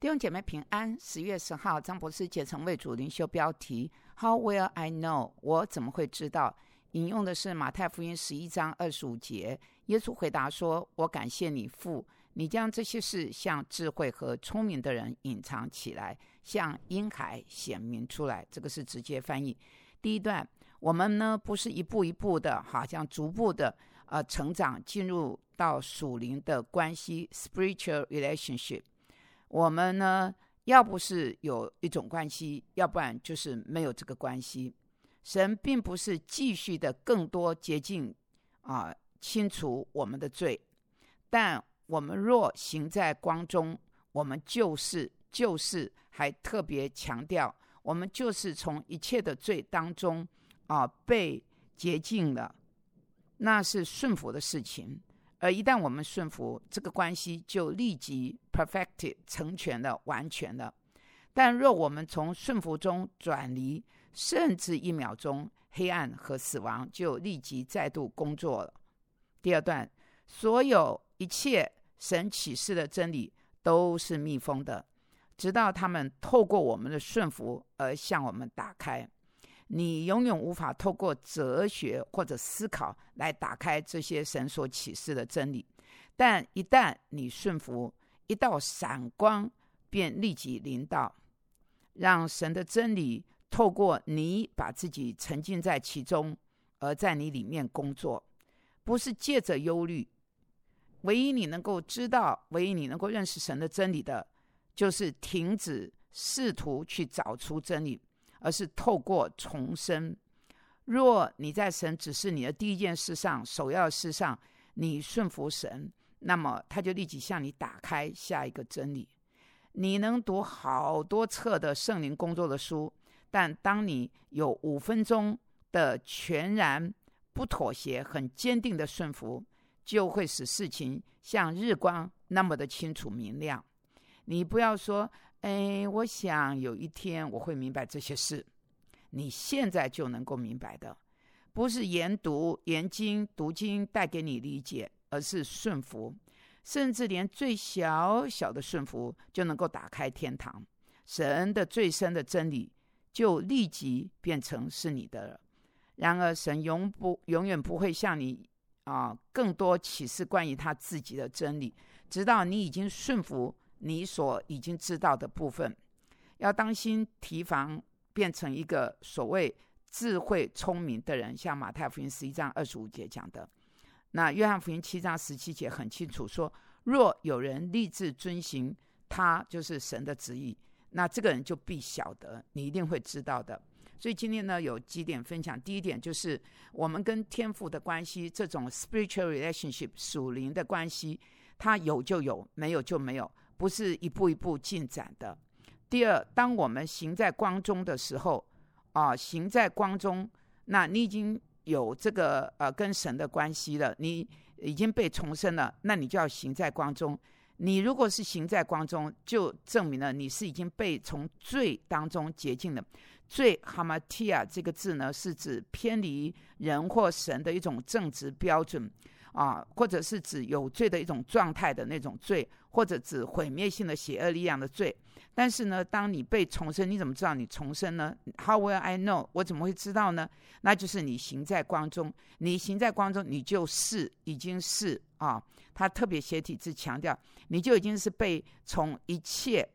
弟兄姐妹平安。10月10号，张博士解成为主灵修标题 How will I know？ 我怎么会知道？引用的是马太福音11章25节。耶稣回答说：我感谢你父，你将这些事向智慧和聪明的人隐藏起来，向婴孩显明出来。这个是直接翻译。第一段，我们呢不是一步一步的，好像逐步的成长，进入到属灵的关系 spiritual relationship。我们呢，要不是有一种关系，要不然就是没有这个关系。神并不是继续的更多洁净清除我们的罪，但我们若行在光中，我们就是还特别强调，我们就是从一切的罪当中被洁净了，那是顺服的事情。而一旦我们顺服，这个关系就立即 perfected 成全了，完全了。但若我们从顺服中转离，甚至1秒钟，黑暗和死亡就立即再度工作了。第二段，所有一切神启示的真理都是密封的，直到他们透过我们的顺服而向我们打开。你永远无法透过哲学或者思考来打开这些神所启示的真理，但一旦你顺服，一道闪光便立即临到，让神的真理透过你把自己沉浸在其中，而在你里面工作。不是借着忧虑，唯一你能够知道，唯一你能够认识神的真理的，就是停止试图去找出真理，而是透过重生。若你在神指示你的第一件事上，首要的事上，你顺服神，那么他就立即向你打开下一个真理。你能读好多册的圣灵工作的书，但当你有5分钟的全然不妥协，很坚定的顺服，就会使事情像日光那么的清楚明亮。你不要说我想有一天我会明白这些事，你现在就能够明白的。不是研经读经带给你理解，而是顺服。甚至连最小小的顺服就能够打开天堂，神的最深的真理就立即变成是你的了。然而神永远不会向你更多启示关于他自己的真理，直到你已经顺服你所已经知道的部分。要当心提防变成一个所谓智慧聪明的人，像马太福音11章25节讲的。那约翰福音7章17节很清楚说，若有人立志遵行他就是神的旨意，那这个人就必晓得，你一定会知道的。所以今天呢，有几点分享。第一点就是我们跟天父的关系，这种 spiritual relationship 属灵的关系，它有就有，没有就没有，不是一步一步进展的。第二，当我们行在光中的时候行在光中，那你已经有这个跟神的关系了，你已经被重生了，那你就要行在光中。你如果是行在光中，就证明了你是已经被从罪当中洁净了。罪 hamartia 这个字呢，是指偏离人或神的一种正直标准或者是指有罪的一种状态的那种罪，或者指毁灭性的邪恶力量的罪。但是呢，当你被重生，你怎么知道你重生呢？ How will I know？ 我怎么会知道呢？那就是你行在光中，你行在光中，你就是已经是他特别写体字强调，你就已经是被从一切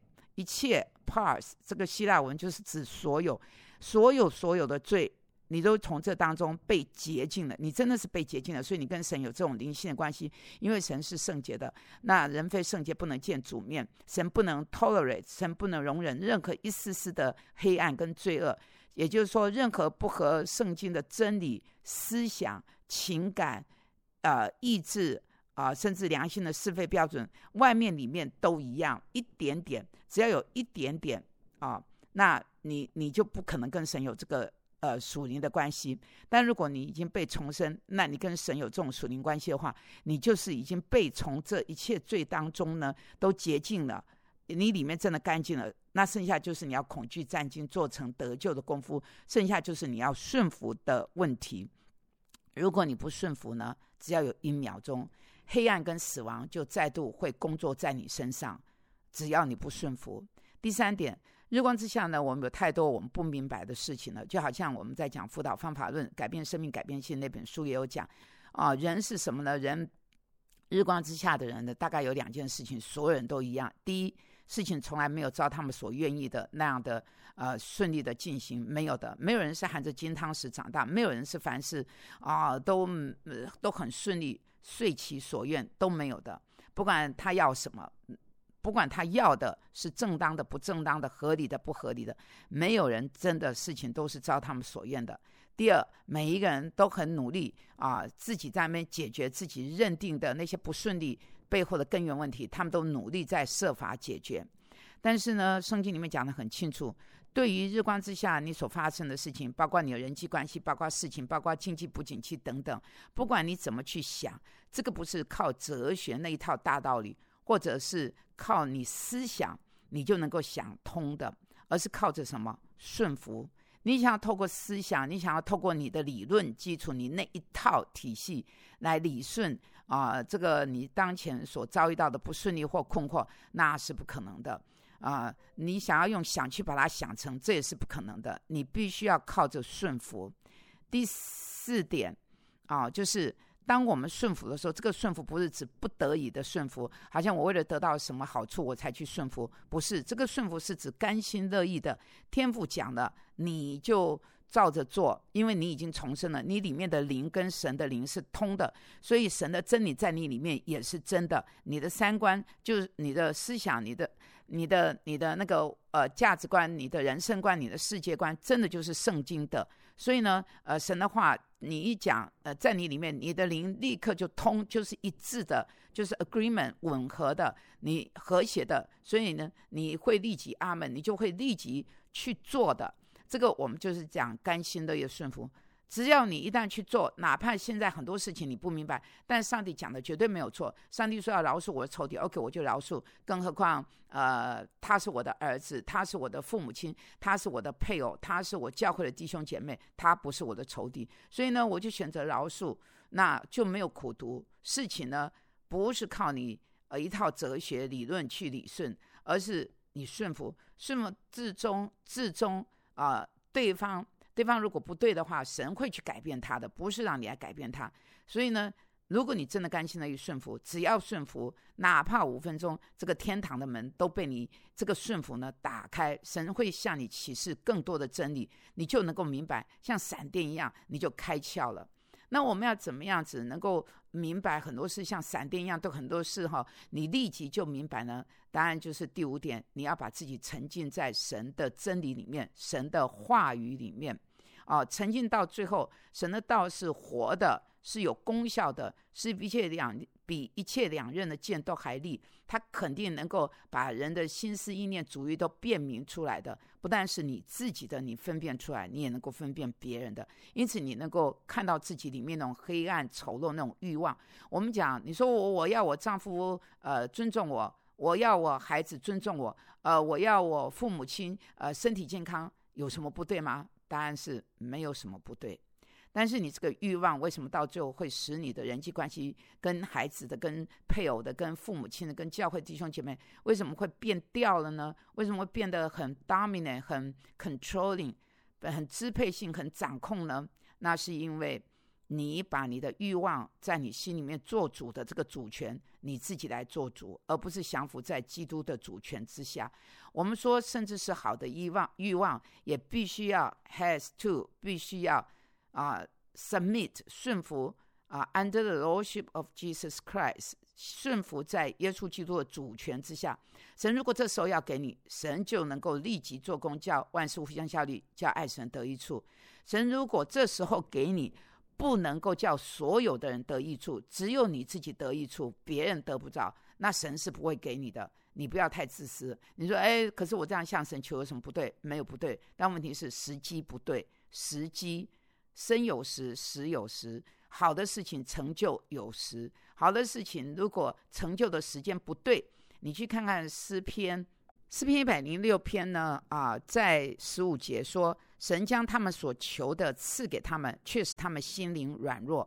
parts， 这个希腊文就是指所有的罪，你都从这当中被洁净了，你真的是被洁净了。所以你跟神有这种灵性的关系，因为神是圣洁的，那人非圣洁不能见主面，神不能 tolerate， 神不能容忍任何一丝丝的黑暗跟罪恶。也就是说，任何不合圣经的真理、思想、情感意志甚至良心的是非标准，外面里面都一样，一点点，只要有一点点那你就不可能跟神有这个属灵的关系。但如果你已经被重生，那你跟神有这种属灵关系的话，你就是已经被从这一切罪当中呢都洁净了，你里面真的干净了。那剩下就是你要恐惧战兢，做成得救的功夫，剩下就是你要顺服的问题。如果你不顺服呢，只要有1秒钟，黑暗跟死亡就再度会工作在你身上。 只要你不顺服。第三点，日光之下呢，我们有太多我们不明白的事情了，就好像我们在讲辅导方法论改变生命改变性那本书也有讲人是什么呢？人日光之下的人呢，大概有2件事情，所有人都一样。第一，事情从来没有照他们所愿意的那样的顺利的进行，没有的，没有人是含着金汤匙长大，没有人是凡事都很顺利，遂其所愿，都没有的。不管他要什么，不管他要的是正当的不正当的，合理的不合理的，没有人真的事情都是照他们所愿的。第二，每一个人都很努力自己在那边解决自己认定的那些不顺利背后的根源问题，他们都努力在设法解决。但是呢，圣经里面讲得很清楚，对于日光之下你所发生的事情，包括你的人际关系，包括事情，包括经济不景气等等，不管你怎么去想，这个不是靠哲学那一套大道理，或者是靠你思想你就能够想通的，而是靠着什么？顺服。你想要透过思想，你想要透过你的理论基础，你那一套体系来理顺这个你当前所遭遇到的不顺利或困惑，那是不可能的你想要用想去把它想成，这也是不可能的。你必须要靠着顺服。第4点就是当我们顺服的时候，这个顺服不是指不得已的顺服，好像我为了得到什么好处我才去顺服，不是，这个顺服是指甘心乐意的。天父讲的你就照着做，因为你已经重生了，你里面的灵跟神的灵是通的，所以神的真理在你里面也是真的。你的三观，就是你的思想，你的那个价值观，你的人生观，你的世界观，真的就是圣经的。所以呢神的话你一讲在你里面，你的灵立刻就通，就是一致的，就是 agreement 吻合的，你和谐的，所以呢你会立即阿们，你就会立即去做的。这个我们就是讲甘心乐意顺服。只要你一旦去做，哪怕现在很多事情你不明白，但上帝讲的绝对没有错。上帝说要饶恕我的仇敌 ，OK， 我就饶恕。更何况他是我的儿子，他是我的父母亲，他是我的配偶，他是我教会的弟兄姐妹，他不是我的仇敌。所以呢我就选择饶恕，那就没有苦读。事情呢不是靠你一套哲学理论去理顺，而是你顺服至终对方如果不对的话，神会去改变他的，不是让你来改变他。所以呢如果你真的甘心乐意顺服，只要顺服，哪怕5分钟，这个天堂的门都被你这个顺服呢打开，神会向你启示更多的真理，你就能够明白，像闪电一样你就开窍了。那我们要怎么样子能够明白很多事，像闪电一样，都很多事你立即就明白呢？当然就是第5点，你要把自己沉浸在神的真理里面，神的话语里面沉浸到最后，神的道是活的，是有功效的，是比一切两刃的剑都还利，它肯定能够把人的心思意念主意都辨明出来的。不但是你自己的你分辨出来，你也能够分辨别人的，因此你能够看到自己里面那种黑暗丑陋那种欲望。我们讲，你说我要我丈夫尊重我，我要我孩子尊重我，我要我父母亲身体健康，有什么不对吗？答案是没有什么不对。但是你这个欲望为什么到最后会使你的人际关系，跟孩子的，跟配偶的，跟父母亲的，跟教会弟兄姐妹，为什么会变掉了呢？为什么会变得很 dominant， 很 controlling， 很支配性，很掌控呢？那是因为你把你的欲望在你心里面做主的这个主权，你自己来做主，而不是降服在基督的主权之下。我们说甚至是好的欲望也必须要 必须要submit 顺服under the lordship of Jesus Christ， 顺服在耶稣基督的主权之下。神如果这时候要给你，神就能够立即做工，叫万事互相效力，叫爱神得益处。神如果这时候给你，不能够叫所有的人得益处，只有你自己得益处，别人得不着，那神是不会给你的。你不要太自私。你说可是我这样向神求有什么不对？没有不对，但问题是时机不对。时机生有时，死有时，好的事情成就有时，好的事情如果成就的时间不对，你去看看诗篇106篇呢在15节说，神将他们所求的赐给他们，却使他们心灵软弱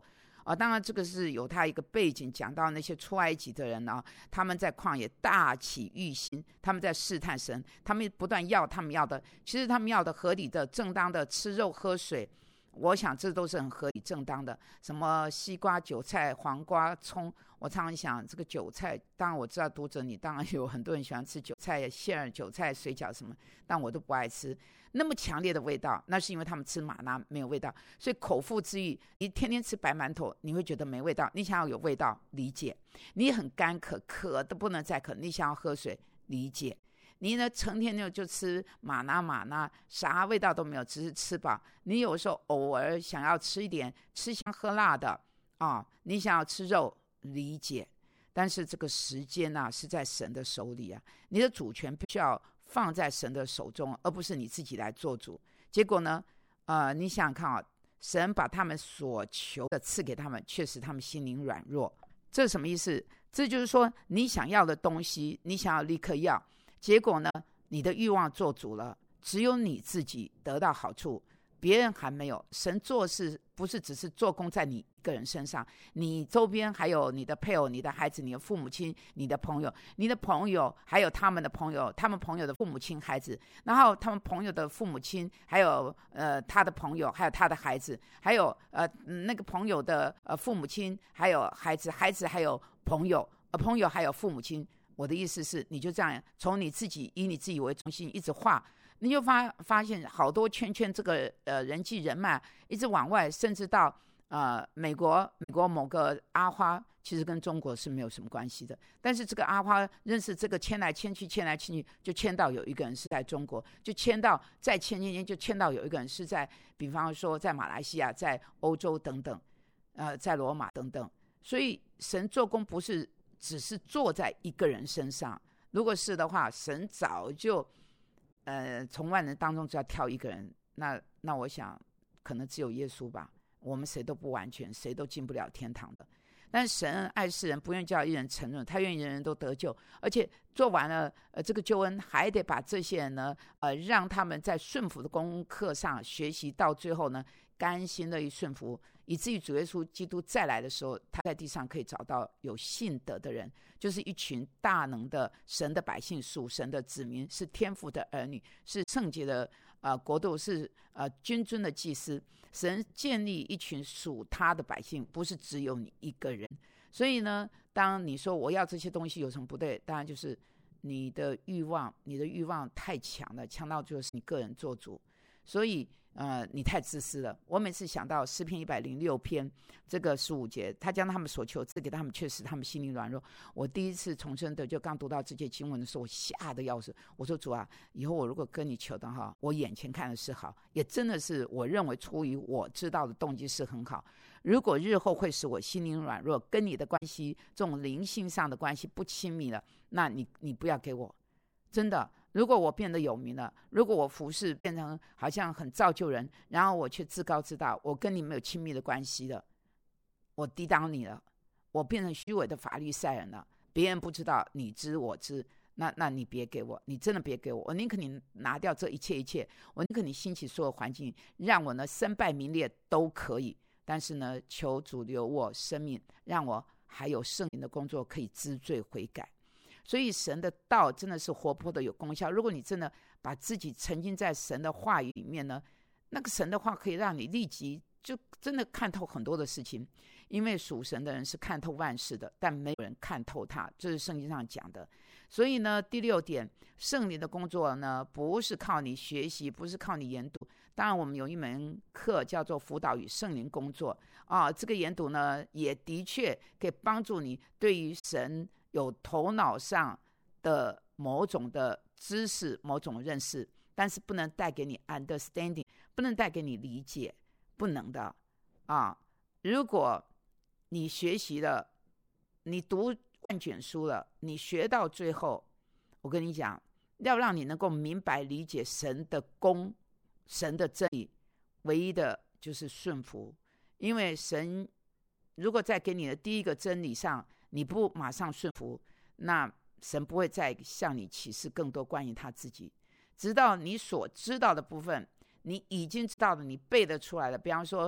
当然这个是有他一个背景，讲到那些出埃及的人他们在旷野大起欲心，他们在试探神，他们不断要他们要的，其实他们要的合理的正当的吃肉喝水，我想这都是很合理正当的，什么西瓜韭菜黄瓜葱，我常常想这个韭菜，当然我知道读者你当然有很多人喜欢吃韭菜馅儿、韭菜水饺什么，但我都不爱吃那么强烈的味道，那是因为他们吃玛纳没有味道，所以口腹之欲，你天天吃白馒头你会觉得没味道，你想要有味道理解，你很干渴，渴的不能再渴，你想要喝水理解，你呢成天就吃玛纳啥味道都没有，只是吃饱，你有时候偶尔想要吃一点吃香喝辣的你想要吃肉理解，但是这个时间是在神的手里你的主权必须要放在神的手中，而不是你自己来做主。结果呢你想想看神把他们所求的赐给他们，却使他们心灵软弱。这是什么意思？这就是说你想要的东西你想要立刻要，结果呢你的欲望做主了，只有你自己得到好处，别人还没有。神做事不是只是做工在你一个人身上，你周边还有你的配偶、你的孩子、你的父母亲、你的朋友还有他们的朋友，他们朋友的父母亲孩子，然后他们朋友的父母亲，还有他的朋友，还有他的孩子，还有那个朋友的父母亲，还有孩子还有朋友还有父母亲。我的意思是你就这样从你自己以你自己为中心一直画，你就发现好多圈这个人际人脉一直往外，甚至到美国某个阿花，其实跟中国是没有什么关系的，但是这个阿花认识这个牵来牵去，就牵到有一个人是在中国，就牵到再牵就牵到有一个人是在，比方说在马来西亚，在欧洲等等，在罗马等等。所以神做工不是只是坐在一个人身上，如果是的话，神早就从万人当中只要挑一个人，那我想可能只有耶稣吧。我们谁都不完全，谁都进不了天堂的。但是神爱世人，不愿意叫一人沉沦，他愿意人人都得救，而且做完了这个救恩，还得把这些人呢让他们在顺服的功课上学习，到最后呢甘心乐意顺服，以至于主耶稣基督再来的时候，他在地上可以找到有信德的人，就是一群大能的神的百姓，属神的子民，是天父的儿女，是圣洁的国度，是君尊的祭司。神建立一群属他的百姓，不是只有你一个人。所以呢，当你说我要这些东西有什么不对，当然就是你的欲望太强了，强到就是你个人做主，所以你太自私了。我每次想到诗篇106篇这个15节，他将他们所求赐给他们，却使他们心灵软弱。我第一次重生的，就刚读到这节经文的时候，我吓得要死。我说主啊，以后我如果跟你求的我眼前看的是好，也真的是我认为出于我知道的动机是很好。如果日后会使我心灵软弱，跟你的关系这种灵性上的关系不亲密了，那你不要给我，真的。如果我变得有名了，如果我服事变成好像很造就人，然后我却自高自大，我跟你没有亲密的关系了，我抵挡你了，我变成虚伪的法利赛人了，别人不知道，你知我知，那你别给我，你真的别给我，我宁可你拿掉这一切，我宁可你兴起所有环境，让我呢身败名裂都可以，但是呢求主留我生命，让我还有圣灵的工作可以知罪悔改。所以神的道真的是活泼的有功效，如果你真的把自己沉浸在神的话语里面呢，那个神的话可以让你立即就真的看透很多的事情，因为属神的人是看透万事的，但没有人看透他，这是圣经上讲的。所以呢，第6点，圣灵的工作呢不是靠你学习，不是靠你研读。当然我们有一门课叫做辅导与圣灵工作这个研读呢也的确可以帮助你对于神有头脑上的某种的知识，某种认识，但是不能带给你 understanding， 不能带给你理解，不能的如果你学习了，你读万卷书了，你学到最后，我跟你讲，要让你能够明白理解神的功，神的真理，唯一的就是顺服。因为神如果在给你的第一个真理上你不马上顺服，那神不会再向你启示更多关于他自己，直到你所知道的部分，你已经知道的，你背得出来了。比方说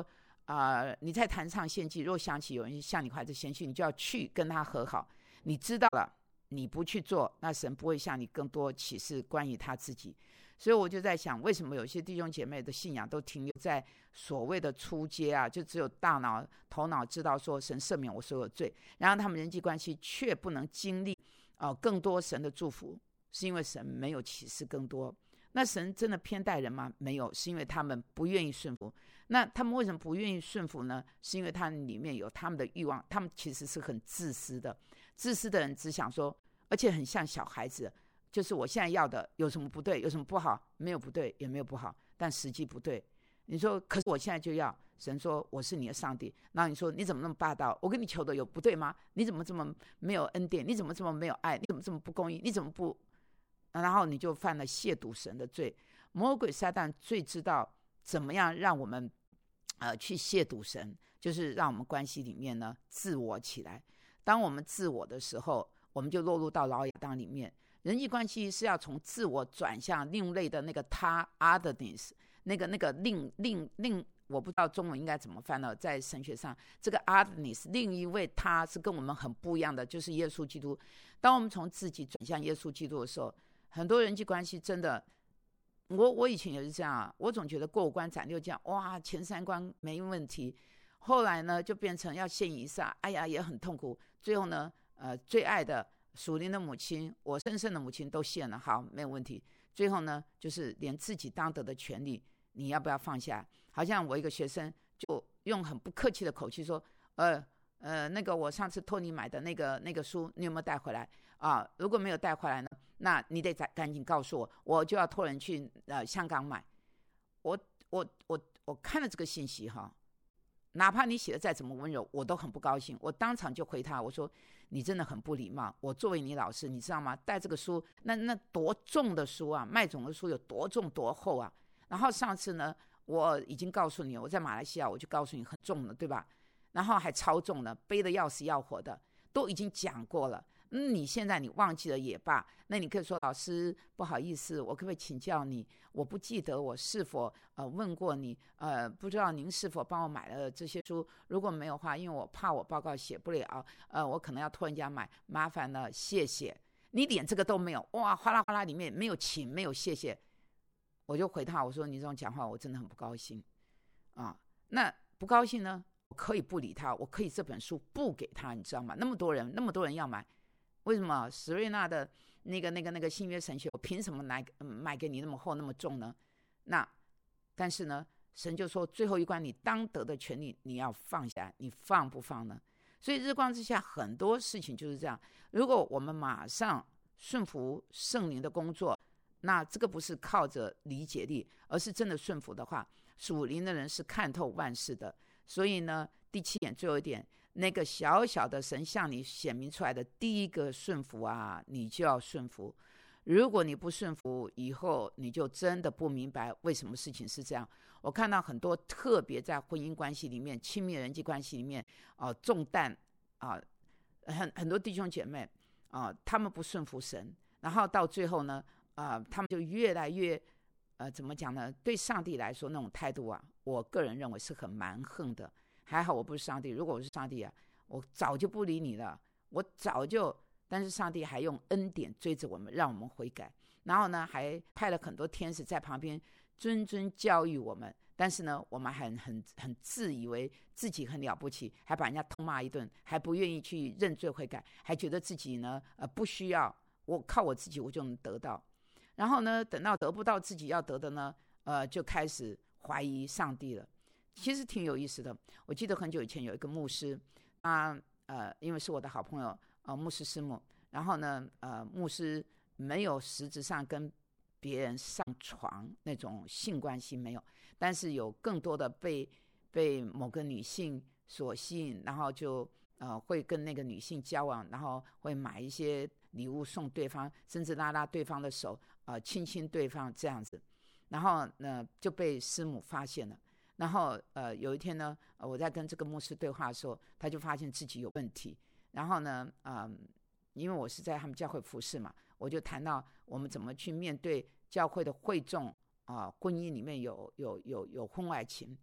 你在坛上献祭，若想起有人向你怀着嫌弃，你就要去跟他和好。你知道了，你不去做，那神不会向你更多启示关于他自己。所以我就在想，为什么有些弟兄姐妹的信仰都停留在所谓的初阶啊，就只有头脑知道说神赦免我所有罪，然后他们人际关系却不能经历更多神的祝福，是因为神没有启示更多。那神真的偏待人吗？没有，是因为他们不愿意顺服。那他们为什么不愿意顺服呢？是因为他们里面有他们的欲望，他们其实是很自私的。自私的人只想说，而且很像小孩子，就是我现在要的有什么不对，有什么不好？没有不对，也没有不好，但实际不对。你说，可是我现在就要。神说我是你的上帝，然后你说你怎么那么霸道？我跟你求的有不对吗？你怎么这么没有恩典？你怎么这么没有爱？你怎么这么不公义？你怎么不？然后你就犯了亵渎神的罪。魔鬼撒旦最知道怎么样让我们去亵渎神，就是让我们关系里面呢自我起来。当我们自我的时候，我们就落入到老亚当里面。人际关系是要从自我转向另类的那个他 otherness， 那个另，我不知道中文应该怎么翻了。在神学上，这个 otherness 另一位他是跟我们很不一样的，就是耶稣基督。当我们从自己转向耶稣基督的时候，很多人际关系真的，我以前也是这样啊，我总觉得过五关斩六将，哇，前3关没问题，后来呢就变成要献以撒，哎呀也很痛苦，最后呢最爱的属灵的母亲，我深深的母亲都献了，好没有问题，最后呢就是连自己当得的权利你要不要放下？好像我一个学生就用很不客气的口气说，那个我上次托你买的那个书你有没有带回来啊？如果没有带回来呢，那你得赶紧告诉我，我就要托人去香港买。我看了这个信息哈，哪怕你写的再怎么温柔，我都很不高兴。我当场就回他，我说你真的很不礼貌。我作为你老师，你知道吗？带这个书，那多重的书啊，麦种的书有多重多厚啊？然后上次呢，我已经告诉你，我在马来西亚我就告诉你很重了，对吧？然后还超重了，背得要死要活的，都已经讲过了。你现在你忘记了也罢，那你可以说老师不好意思，我可不可以请教你？我不记得我是否问过你，不知道您是否帮我买了这些书？如果没有的话，因为我怕我报告写不了，我可能要托人家买，麻烦了，谢谢。你连这个都没有，哇，哗啦哗啦里面没有请，没有谢谢，我就回他，我说你这种讲话我真的很不高兴啊。那不高兴呢？我可以不理他，我可以这本书不给他，你知道吗？那么多人要买，为什么史瑞纳的那个新约神学，我凭什么买给你那么厚那么重呢？但是呢，神就说最后一关，你当得的权利你要放下，你放不放呢？所以日光之下很多事情就是这样。如果我们马上顺服圣灵的工作，那这个不是靠着理解力，而是真的顺服的话，属灵的人是看透万事的。所以呢，第7点最后一点，那个小小的神向你显明出来的第一个顺服啊，你就要顺服。如果你不顺服，以后你就真的不明白为什么事情是这样。我看到很多特别在婚姻关系里面、亲密人际关系里面重担很多弟兄姐妹他们不顺服神，然后到最后呢他们就越来越怎么讲呢？对上帝来说那种态度啊，我个人认为是很蛮横的。还好我不是上帝，如果我是上帝啊，我早就不理你了，但是上帝还用恩典追着我们，让我们悔改，然后呢还派了很多天使在旁边谆谆教育我们。但是呢我们很自以为自己很了不起，还把人家痛骂一顿，还不愿意去认罪悔改，还觉得自己呢不需要，我靠我自己我就能得到。然后呢等到得不到自己要得的呢就开始怀疑上帝了。其实挺有意思的。我记得很久以前有一个牧师，因为是我的好朋友牧师师母，然后呢牧师没有实质上跟别人上床那种性关系没有，但是有更多的被某个女性所吸引，然后就会跟那个女性交往，然后会买一些礼物送对方，甚至拉拉对方的手亲亲对方这样子。然后呢就被师母发现了。然后有一天呢我在跟这个牧师对话的时候，他就发现自己有问题。然后呢因为我是在他们教会服侍嘛，我就谈到我们怎么去面对教会的会众婚姻里面有婚外情。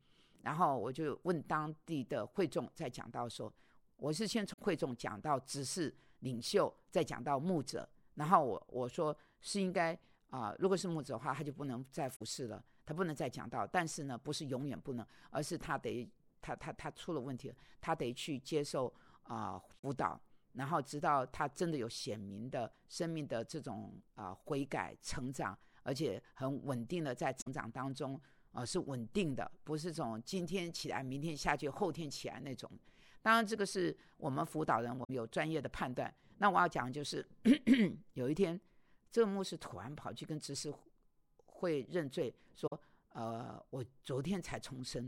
然后我就问当地的会众，在讲到说，我是先从会众讲到执事领袖，再讲到牧者，然后我说是应该如果是牧者的话，他就不能再服侍了，他不能再讲道，但是呢，不是永远不能，而是他出了问题了，他得去接受辅导，然后直到他真的有显明的生命的这种悔改成长，而且很稳定的在成长当中是稳定的，不是这种今天起来明天下去后天起来那种。当然这个是我们辅导人，我们有专业的判断。那我要讲的就是有一天这个牧师突然跑去跟执事会认罪，说我昨天才重生，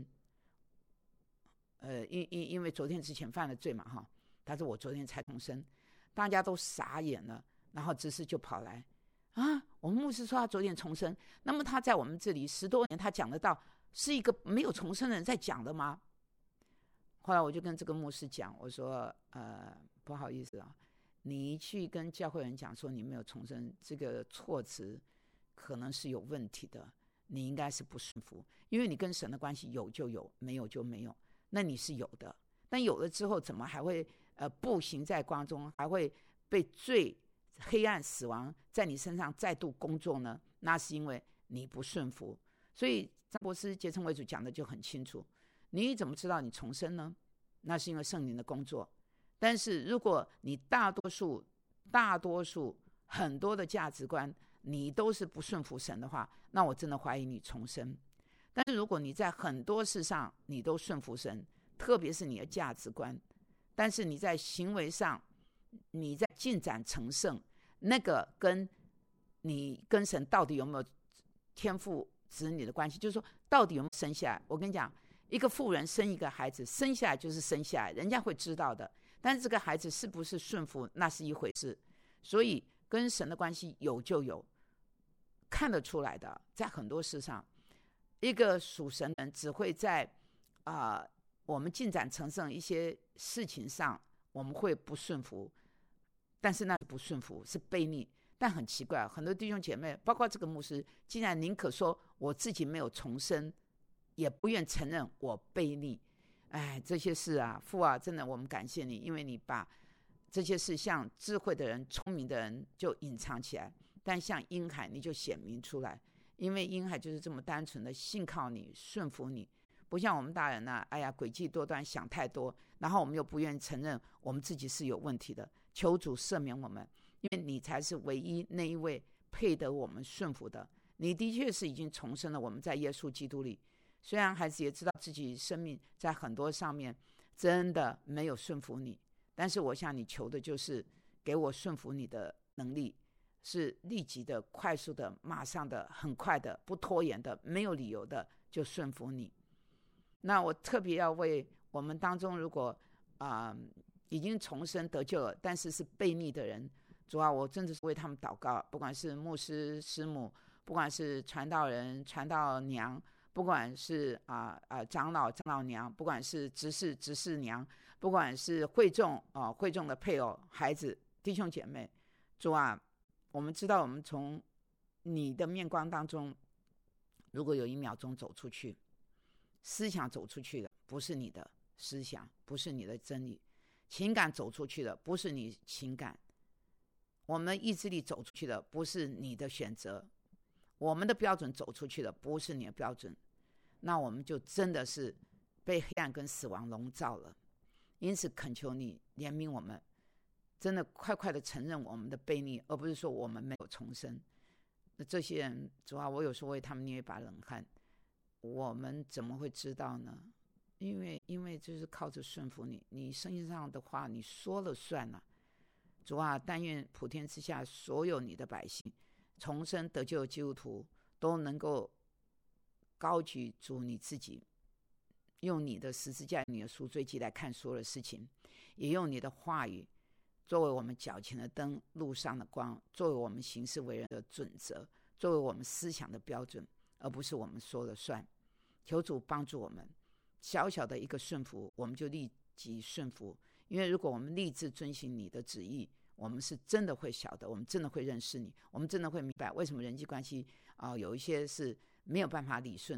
因为昨天之前犯了罪嘛哈，他说我昨天才重生，大家都傻眼了，然后执事就跑来我们牧师说他昨天重生，那么他在我们这里10多年，他讲得到是一个没有重生的人在讲的吗？后来我就跟这个牧师讲，我说不好意思你去跟教会人讲说你没有重生，这个措辞可能是有问题的，你应该是不顺服，因为你跟神的关系有就有，没有就没有，那你是有的，但有了之后怎么还会步行在光中，还会被罪、黑暗、死亡在你身上再度工作呢？那是因为你不顺服。所以张博士结成为主讲的就很清楚，你怎么知道你重生呢？那是因为圣灵的工作。但是如果你大多数很多的价值观你都是不顺服神的话，那我真的怀疑你重生。但是如果你在很多事上你都顺服神，特别是你的价值观，但是你在行为上你在进展成圣，那个跟你跟神到底有没有天父子女的关系，就是说到底有没有生下来。我跟你讲，一个妇人生一个孩子，生下来就是生下来，人家会知道的，但是这个孩子是不是顺服那是一回事。所以跟神的关系有就有，看得出来的。在很多事上，一个属神人只会在我们进展成圣一些事情上我们会不顺服，但是那不顺服是悖逆。但很奇怪，很多弟兄姐妹包括这个牧师，竟然宁可说我自己没有重生，也不愿承认我悖逆。这些事父真的我们感谢你，因为你把这些事像智慧的人聪明的人就隐藏起来，但像婴孩你就显明出来，因为婴孩就是这么单纯的信靠你顺服你，不像我们大人诡计多端想太多，然后我们又不愿意承认我们自己是有问题的。求主赦免我们，因为你才是唯一那一位配得我们顺服的。你的确是已经重生了我们在耶稣基督里，虽然孩子也知道自己生命在很多上面真的没有顺服你，但是我向你求的就是给我顺服你的能力，是立即的快速的马上的很快的不拖延的没有理由的就顺服你。那我特别要为我们当中如果已经重生得救了但是是悖逆的人，主啊，我真的是为他们祷告，不管是牧师师母，不管是传道人传道娘，不管是长老长老娘，不管是执事执事娘，不管是会众会众的配偶孩子弟兄姐妹，主啊，我们知道我们从你的面光当中，如果有1秒钟走出去，思想走出去的不是你的思想，不是你的真理，情感走出去的不是你情感，我们意志力走出去的不是你的选择，我们的标准走出去的不是你的标准，那我们就真的是被黑暗跟死亡笼罩了。因此恳求你怜悯我们，真的快快的承认我们的悖逆，而不是说我们没有重生。那这些人，主啊，我有时候为他们捏一把冷汗，我们怎么会知道呢？因为就是靠着顺服你，你圣经上的话你说了算了。主啊，但愿普天之下所有你的百姓重生得救的基督徒都能够高举主你自己，用你的十字架你的赎罪祭来看所有的事情，也用你的话语作为我们脚前的灯，路上的光，作为我们行事为人的准则，作为我们思想的标准，而不是我们说了算。求主帮助我们，小小的一个顺服我们就立即顺服，因为如果我们立志遵行你的旨意，我们是真的会晓得，我们真的会认识你，我们真的会明白为什么人际关系有一些是没有办法理顺的，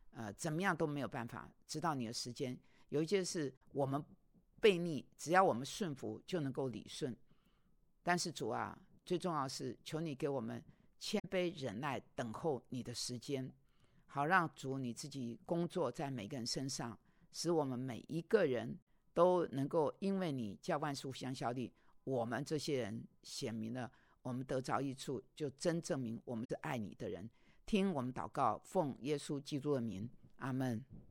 怎么样都没有办法知道你的时间。有一件事我们悖逆，只要我们顺服就能够理顺。但是主啊，最重要的是求你给我们谦卑忍耐等候你的时间，好让主你自己工作在每个人身上，使我们每一个人都能够因为你叫万事互相效力，我们这些人显明了我们得着益处，就真证明我们是爱你的人。听我们祷告，奉耶稣基督的名，阿们。